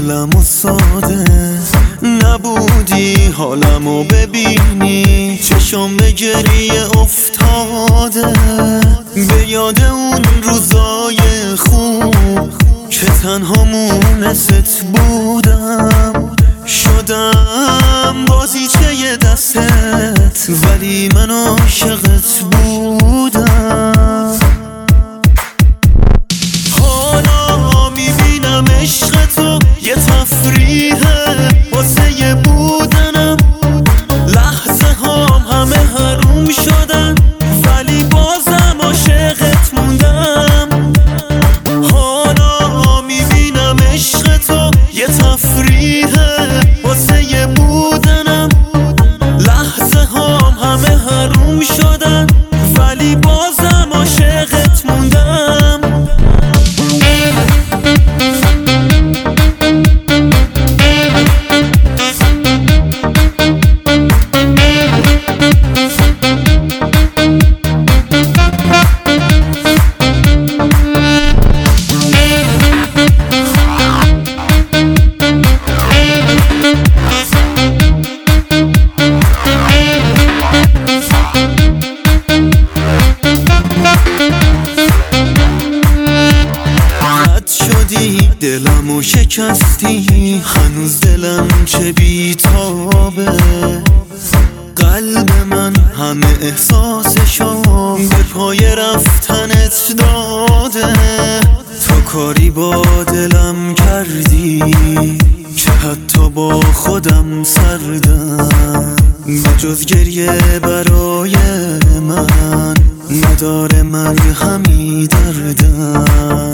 دلمو ساده نبودی، حالمو ببینی چشام به گریه افتاده، به یاد اون روزای خوب که تنها مونست بودم، شدم بازیچه دستت ولی من عاشقت بودم. حالا میبینم عشق تو یه تفریحه واسه بودنم، لحظه هام همه حروم شدن ولی بازم عاشقت موندم. حالا میبینم عشق تو یه تفریحه واسه بودنم، لحظه هام همه حروم شدن ولی بازم عاشقت موندم. دلمو شکستی، هنوز دلم چه بیتابه، قلب من همه احساسشو به پای رفتنت داده. تو کاری با دلم کردی که حتی با خودم سردم، به جز گریه برای من نداره مرهمی دردم.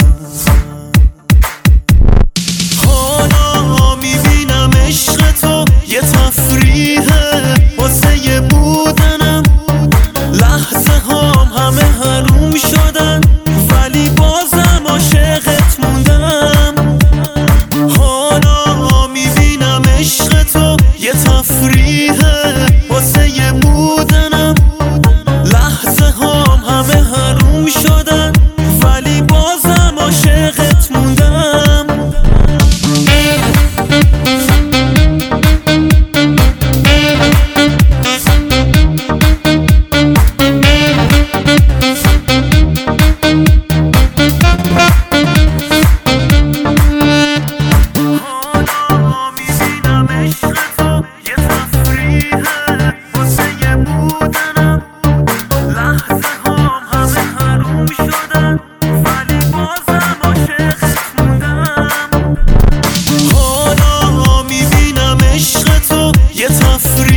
عشق تو یه تفریحه واسه بودنم، لحظه هام همه حروم شدن ولی بازم عاشقت موندم. حالا میبینم عشق تو یه تفریحه واسه بودنم، لحظه هام همه حروم شدن ولی بازم عاشقت موندم. حالا میبینم عشق تو یه تفریح